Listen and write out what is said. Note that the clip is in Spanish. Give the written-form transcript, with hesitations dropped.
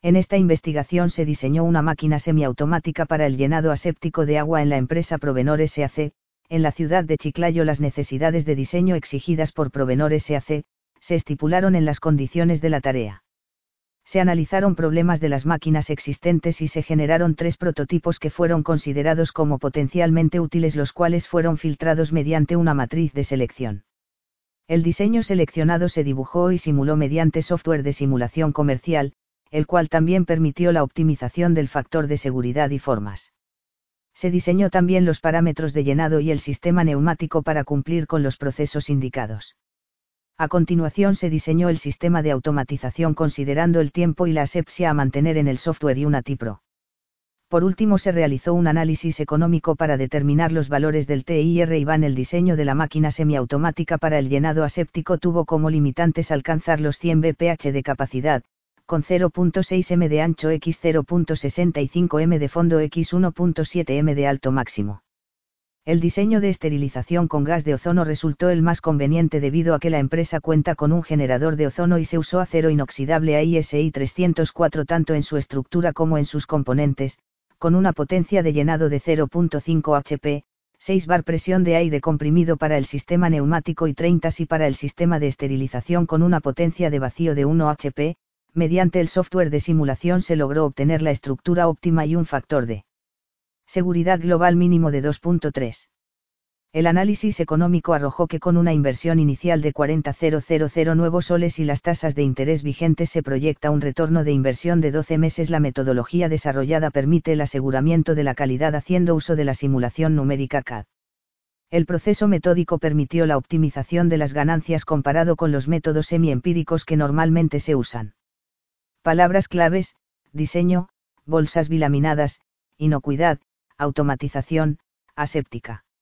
En esta investigación se diseñó una máquina semiautomática para el llenado aséptico de agua en la empresa Provenor S.A.C. En la ciudad de Chiclayo las necesidades de diseño exigidas por Provenor S.A.C. se estipularon en las condiciones de la tarea. Se analizaron problemas de las máquinas existentes y se generaron 3 prototipos que fueron considerados como potencialmente útiles, los cuales fueron filtrados mediante una matriz de selección. El diseño seleccionado se dibujó y simuló mediante software de simulación comercial, el cual también permitió la optimización del factor de seguridad y formas. Se diseñó también los parámetros de llenado y el sistema neumático para cumplir con los procesos indicados. A continuación se diseñó el sistema de automatización considerando el tiempo y la asepsia a mantener en el software Unity Pro. Por último se realizó un análisis económico para determinar los valores del TIR y VAN. El diseño de la máquina semiautomática para el llenado aséptico tuvo como limitantes alcanzar los 100 bph de capacidad, con 0.6 m de ancho x 0.65 m de fondo x 1.7 m de alto máximo. El diseño de esterilización con gas de ozono resultó el más conveniente debido a que la empresa cuenta con un generador de ozono y se usó acero inoxidable AISI 304 tanto en su estructura como en sus componentes, con una potencia de llenado de 0.5 HP, 6 bar presión de aire comprimido para el sistema neumático y 30 SI para el sistema de esterilización con una potencia de vacío de 1 HP. Mediante el software de simulación se logró obtener la estructura óptima y un factor de seguridad global mínimo de 2.3. El análisis económico arrojó que con una inversión inicial de 40.000 nuevos soles y las tasas de interés vigentes se proyecta un retorno de inversión de 12 meses. La metodología desarrollada permite el aseguramiento de la calidad haciendo uso de la simulación numérica CAD. El proceso metódico permitió la optimización de las ganancias comparado con los métodos semiempíricos que normalmente se usan. Palabras claves: diseño, bolsas bilaminadas, inocuidad, automatización, aséptica.